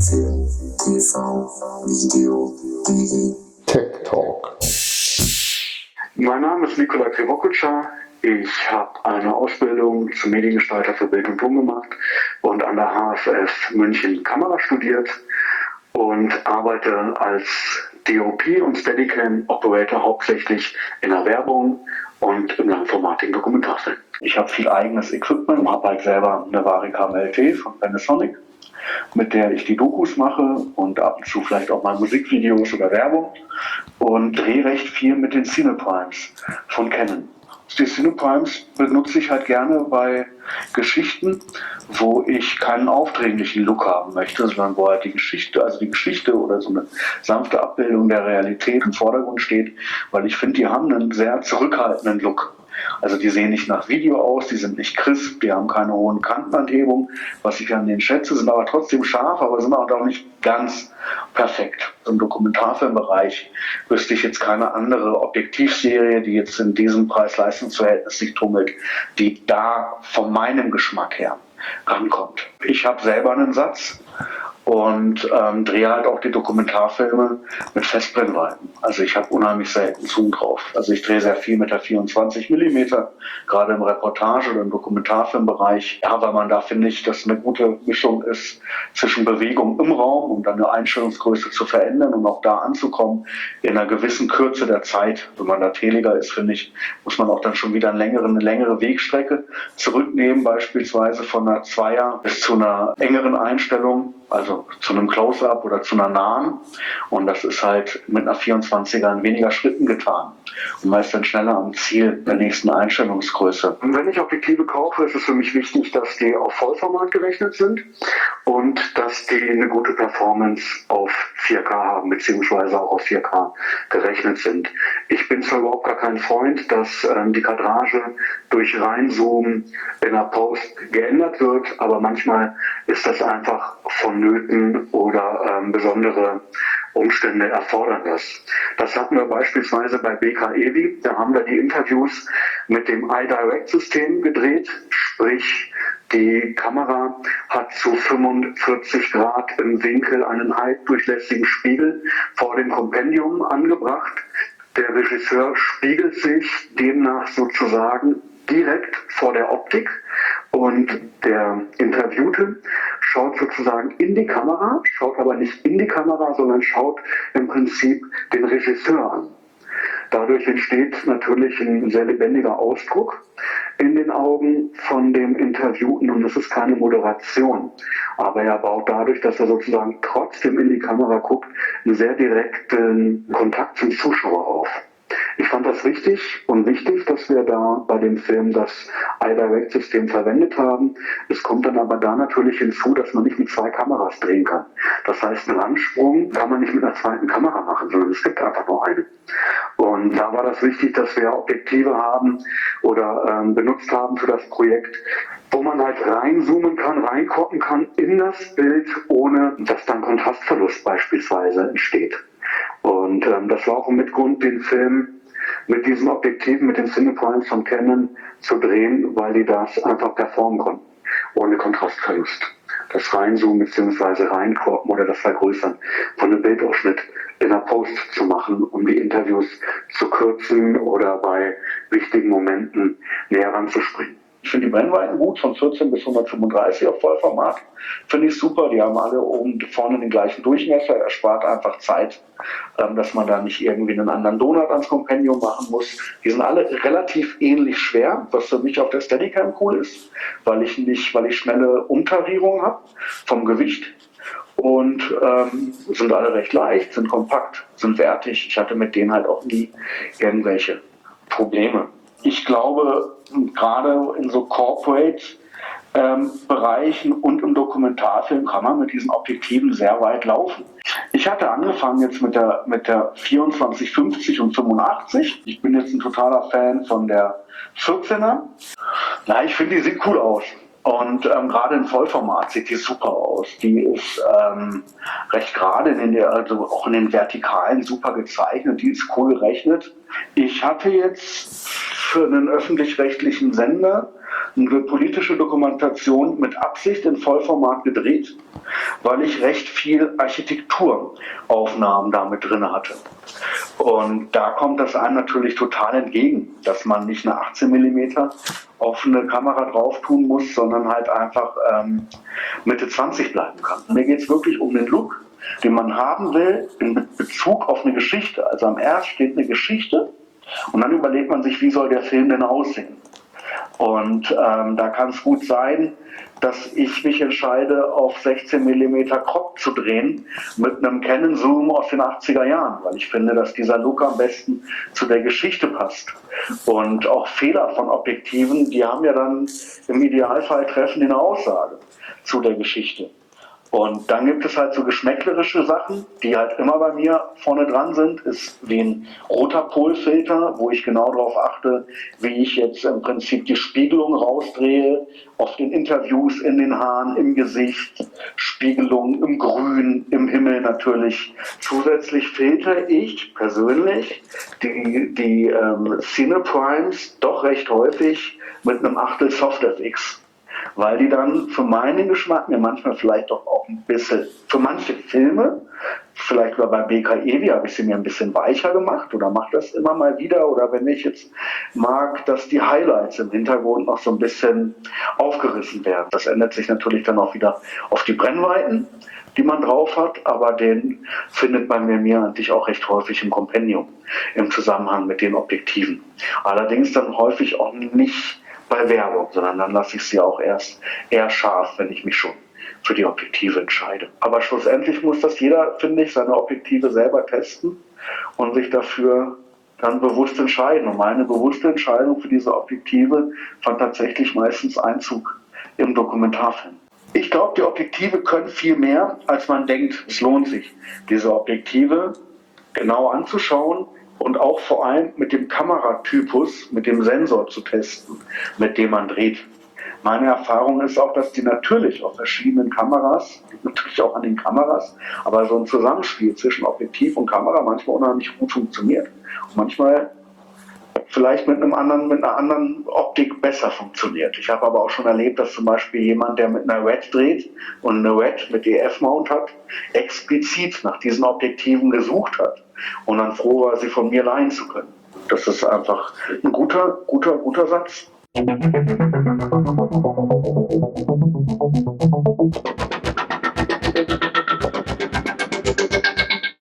Tech Talk. Mein Name ist Nikola Krivokutscher. Ich habe eine Ausbildung zum Mediengestalter für Bild und Ton gemacht und an der HFF München Kamera studiert und arbeite als DOP und Steadicam Operator hauptsächlich in der Werbung und im langformatigen Dokumentarfilm. Ich habe viel eigenes Equipment, habe halt selber eine Varicam LT von Panasonic, mit der ich die Dokus mache und ab und zu vielleicht auch mal Musikvideos oder Werbung und drehe recht viel mit den Cineprimes von Canon. Die Cineprimes benutze ich halt gerne bei Geschichten, wo ich keinen aufdringlichen Look haben möchte, sondern wo halt die Geschichte oder so eine sanfte Abbildung der Realität im Vordergrund steht, weil ich finde, die haben einen sehr zurückhaltenden Look. Also die sehen nicht nach Video aus, die sind nicht crisp, die haben keine hohen Kantenanhebungen, was ich an denen schätze, sind aber trotzdem scharf, aber sind auch nicht ganz perfekt. Im Dokumentarfilmbereich wüsste ich jetzt keine andere Objektivserie, die jetzt in diesem Preis-Leistungs-Verhältnis sich tummelt, die da von meinem Geschmack her rankommt. Ich habe selber einen Satz und drehe halt auch die Dokumentarfilme mit Festbrennweiten. Also ich habe unheimlich selten Zoom drauf. Also ich drehe sehr viel mit der 24 mm, gerade im Reportage- oder im Dokumentarfilmbereich. Ja, weil man da, finde ich, dass eine gute Mischung ist zwischen Bewegung im Raum, um dann eine Einstellungsgröße zu verändern und auch da anzukommen in einer gewissen Kürze der Zeit. Wenn man da teliger ist, finde ich, muss man auch dann schon wieder eine längere Wegstrecke zurücknehmen, beispielsweise von einer Zweier bis zu einer engeren Einstellung, also zu einem Close-Up oder zu einer nahen. Und das ist halt mit einer 24er in weniger Schritten getan. Und man ist dann schneller am Ziel der nächsten Einstellungsgröße. Und wenn ich Objektive kaufe, ist es für mich wichtig, dass die auf Vollformat gerechnet sind und dass die eine gute Performance auf 4K haben, beziehungsweise auch auf 4K gerechnet sind. Ich bin zwar überhaupt gar kein Freund, dass die Kadrage durch Reinzoomen in der Post geändert wird, aber manchmal ist das einfach vonnöten oder besondere Umstände erfordern das. Das hatten wir beispielsweise bei BKEWI. Da haben wir die Interviews mit dem iDirect-System gedreht, sprich die Kamera hat zu 45 Grad im Winkel einen halbdurchlässigen Spiegel vor dem Kompendium angebracht. Der Regisseur spiegelt sich demnach sozusagen direkt vor der Optik und der Interviewte schaut sozusagen in die Kamera, schaut aber nicht in die Kamera, sondern schaut im Prinzip den Regisseur an. Dadurch entsteht natürlich ein sehr lebendiger Ausdruck in den Augen von dem Interviewten und es ist keine Moderation. Aber er baut dadurch, dass er sozusagen trotzdem in die Kamera guckt, einen sehr direkten Kontakt zum Zuschauer auf. Ich fand das richtig und wichtig, dass wir da bei dem Film das iDirect-System verwendet haben. Es kommt dann aber da natürlich hinzu, dass man nicht mit zwei Kameras drehen kann. Das heißt, einen Ansprung kann man nicht mit einer zweiten Kamera machen, sondern es gibt einfach nur eine. Und da war das wichtig, dass wir Objektive haben oder benutzt haben für das Projekt, wo man halt reinzoomen kann, reingucken kann in das Bild, ohne dass dann Kontrastverlust beispielsweise entsteht. Und das war auch mit Grund, den Film mit diesen Objektiven, mit den Cineprimes von Canon zu drehen, weil die das einfach performen konnten, ohne Kontrastverlust. Das Reinzoomen bzw. Reinkroppen oder das Vergrößern von einem Bildausschnitt in der Post zu machen, um die Interviews zu kürzen oder bei wichtigen Momenten näher ranzuspringen. Ich finde die Brennweiten gut, von 14 bis 135 auf Vollformat. Finde ich super. Die haben alle oben vorne den gleichen Durchmesser. Er spart einfach Zeit, dass man da nicht irgendwie einen anderen Donut ans Kompendium machen muss. Die sind alle relativ ähnlich schwer, was für mich auf der Steadicam cool ist, weil ich schnelle Umtarierung habe vom Gewicht. Und sind alle recht leicht, sind kompakt, sind wertig. Ich hatte mit denen halt auch nie irgendwelche Probleme. Ich glaube, gerade in so Corporate-Bereichen und im Dokumentarfilm kann man mit diesen Objektiven sehr weit laufen. Ich hatte angefangen jetzt mit der 24-50 und 85. Ich bin jetzt ein totaler Fan von der 14er. Na, ich finde, die sieht cool aus. Und gerade im Vollformat sieht die super aus. Die ist recht gerade, also auch in den Vertikalen super gezeichnet. Die ist cool gerechnet. Ich hatte jetzt für einen öffentlich-rechtlichen Sender eine politische Dokumentation mit Absicht in Vollformat gedreht, weil ich recht viel Architekturaufnahmen damit drin hatte. Und da kommt das einem natürlich total entgegen, dass man nicht eine 18 mm auf eine Kamera drauf tun muss, sondern halt einfach Mitte 20 bleiben kann. Mir geht es wirklich um den Look, den man haben will in Bezug auf eine Geschichte. Also am erst steht eine Geschichte und dann überlegt man sich, wie soll der Film denn aussehen. Und da kann es gut sein, dass ich mich entscheide, auf 16 mm Crop zu drehen mit einem Canon Zoom aus den 80er Jahren, weil ich finde, dass dieser Look am besten zu der Geschichte passt. Und auch Fehler von Objektiven, die haben ja dann im Idealfall treffen eine Aussage zu der Geschichte. Und dann gibt es halt so geschmäcklerische Sachen, die halt immer bei mir vorne dran sind, ist wie ein Rotapolfilter, wo ich genau darauf achte, wie ich jetzt im Prinzip die Spiegelung rausdrehe, auf den Interviews, in den Haaren, im Gesicht, Spiegelung im Grün, im Himmel natürlich. Zusätzlich filter ich persönlich die Cineprimes doch recht häufig mit einem Achtel SoftFX. Weil die dann für meinen Geschmack mir manchmal vielleicht doch auch ein bisschen, für manche Filme, vielleicht bei BKEW habe ich sie mir ein bisschen weicher gemacht oder mache das immer mal wieder, oder wenn ich jetzt mag, dass die Highlights im Hintergrund noch so ein bisschen aufgerissen werden. Das ändert sich natürlich dann auch wieder auf die Brennweiten, die man drauf hat, aber den findet man bei mir eigentlich auch recht häufig im Kompendium im Zusammenhang mit den Objektiven. Allerdings dann häufig auch nicht bei Werbung, sondern dann lasse ich sie auch erst eher scharf, wenn ich mich schon für die Objektive entscheide. Aber schlussendlich muss das jeder, finde ich, seine Objektive selber testen und sich dafür dann bewusst entscheiden. Und meine bewusste Entscheidung für diese Objektive fand tatsächlich meistens Einzug im Dokumentarfilm. Ich glaube, die Objektive können viel mehr, als man denkt. Es lohnt sich, diese Objektive genau anzuschauen und auch vor allem mit dem Kameratypus, mit dem Sensor zu testen, mit dem man dreht. Meine Erfahrung ist auch, dass die natürlich auf verschiedenen Kameras, natürlich auch an den Kameras, aber so ein Zusammenspiel zwischen Objektiv und Kamera manchmal unheimlich gut funktioniert. Und manchmal vielleicht mit einer anderen Optik besser funktioniert. Ich habe aber auch schon erlebt, dass zum Beispiel jemand, der mit einer RED dreht und eine RED mit EF-Mount hat, explizit nach diesen Objektiven gesucht hat und dann froh war, sie von mir leihen zu können. Das ist einfach ein guter Satz.